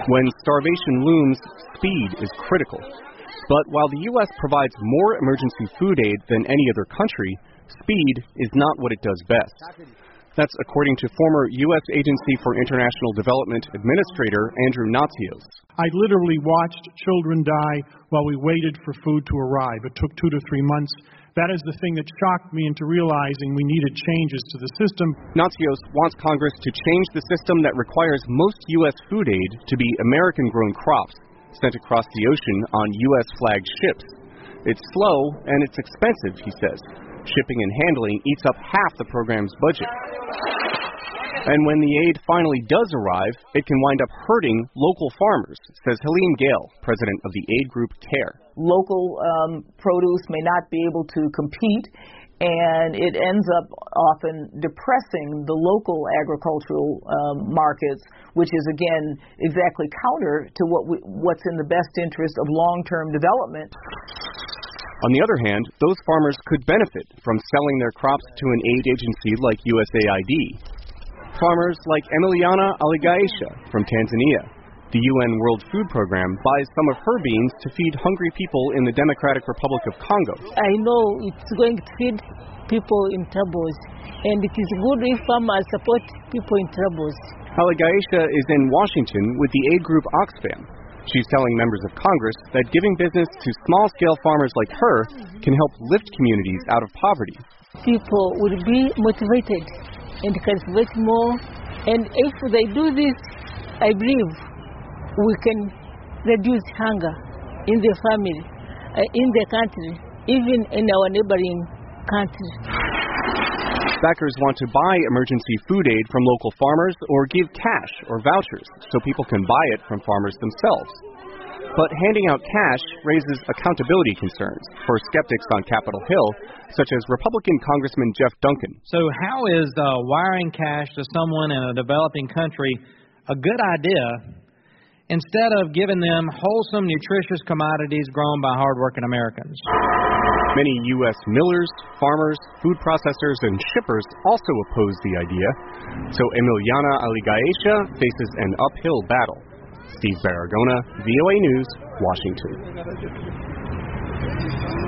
When starvation looms, speed is critical. But while the U.S. provides more emergency food aid than any other country, speed is not what it does best. That's according to former U.S. Agency for International Development Administrator Andrew Natsios. I literally watched children die while we waited for food to arrive. It took 2 to 3 months. That is the thing that shocked me into realizing we needed changes to the system. Natsios wants Congress to change the system that requires most U.S. food aid to be American-grown crops sent across the ocean on U.S.-flagged ships. It's slow and it's expensive, he says. Shipping and handling eats up half the program's budget. And when the aid finally does arrive, it can wind up hurting local farmers, says Helene Gale, president of the aid group CARE. Local produce may not be able to compete, and it ends up often depressing the local agricultural markets, which is, again, exactly counter to what's in the best interest of long-term development. On the other hand, those farmers could benefit from selling their crops to an aid agency like USAID. Farmers like Emiliana Aligaisha from Tanzania. The UN World Food Program buys some of her beans to feed hungry people in the Democratic Republic of Congo. I know it's going to feed people in troubles, and it is good if farmers support people in troubles. Aligaisha is in Washington with the aid group Oxfam. She's telling members of Congress that giving business to small-scale farmers like her can help lift communities out of poverty. People would be motivated and cultivate more, and if they do this, I believe we can reduce hunger in the family, in the country, even in our neighboring countries. Backers want to buy emergency food aid from local farmers or give cash or vouchers so people can buy it from farmers themselves. But handing out cash raises accountability concerns for skeptics on Capitol Hill, such as Republican Congressman Jeff Duncan. So how is wiring cash to someone in a developing country a good idea instead of giving them wholesome, nutritious commodities grown by hardworking Americans? Many U.S. millers, farmers, food processors, and shippers also oppose the idea. So Emiliana Aligaisha faces an uphill battle. Steve Baragona, VOA News, Washington.